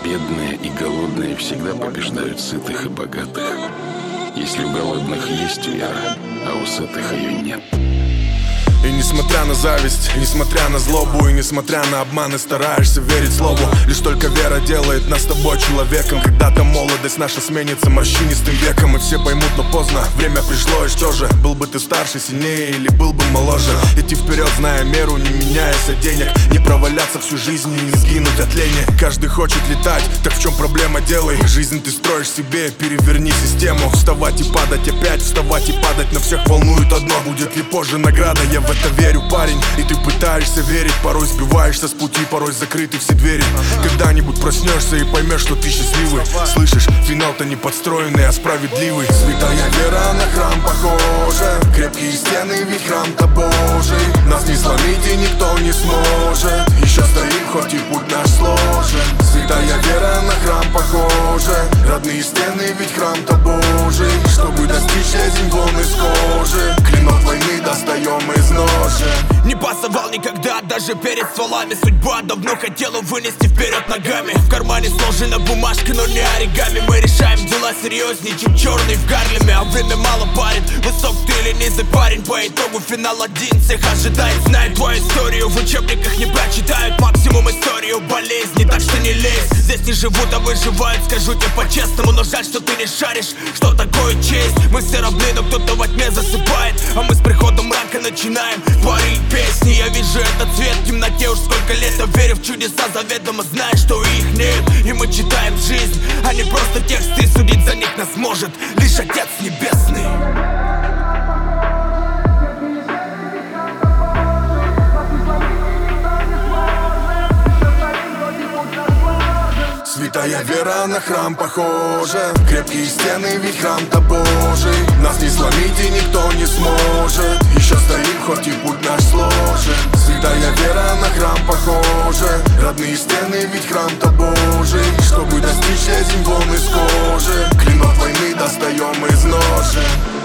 Бедные и голодные всегда побеждают сытых и богатых. Если у голодных есть вера, а у сытых ее нет. И несмотря на зависть, несмотря на злобу, и несмотря на обманы, стараешься верить слову. Лишь только вера делает нас с тобой человеком. Когда-то молодость наша сменится морщинистым веком, и все поймут, но поздно, время пришло. И что же, был бы ты старше, сильнее или был бы моложе? Идти вперед, зная меру, не меняясь от денег, не проваляться всю жизнь и не сгинуть от лени. Каждый хочет летать, так в чем проблема, делай. Жизнь ты строишь себе, переверни систему. Вставать и падать опять, вставать и падать, но всех волнует одно: будет ли позже награда? Я в это верю, парень, и ты пытаешься верить. Порой сбиваешься с пути, порой закрыты все двери. Когда-нибудь проснешься и поймешь, что ты счастливый. Слышишь, финал-то не подстроенный, а справедливый. Святая вера на храм похожа, крепкие стены, ведь храм-то Божий. Нас не сломить и никто не сможет. Еще стоим, хоть и путь наш сложен. Святая вера на храм похожа, родные стены, ведь храм-то Божий. Чтобы достичь, лезем вон из кожи, клинок войны достаем из ножен. Не пасовал никогда, даже перед стволами. Судьба давно хотела вынести вперед ногами. В кармане сложена бумажка, но не оригами. Мы решаем дела серьезнее, чем черный в Гарлеме. А время мало парит, высок ты или низый парень. По итогу финал один всех ожидает. Знает твою историю, в учебниках не прочитают. Максимум историю болезни, так что не лезь. Здесь не живут, а выживают, скажу тебе по-честному. Но жаль, что ты не шаришь, что такое честь. Мы все равны, но кто-то во тьме засыпает, а мы с приходом мрака начинаем творить песни. Я вижу этот цвет в темноте уж сколько лет. Я верю в чудеса, заведомо зная, что их нет. И мы читаем жизнь, а не просто тексты. Судить за них нас может лишь Отец Небесный. Святая вера на храм похожа, крепкие стены, ведь храм-то Божий. Нас не сломить и никто не сможет. Еще стоим, хоть и путь наш сложен. Святая вера на храм похожа, родные стены, ведь храм-то Божий. Чтобы достичь, лезем вон из кожи, клинок войны достаем из ножен.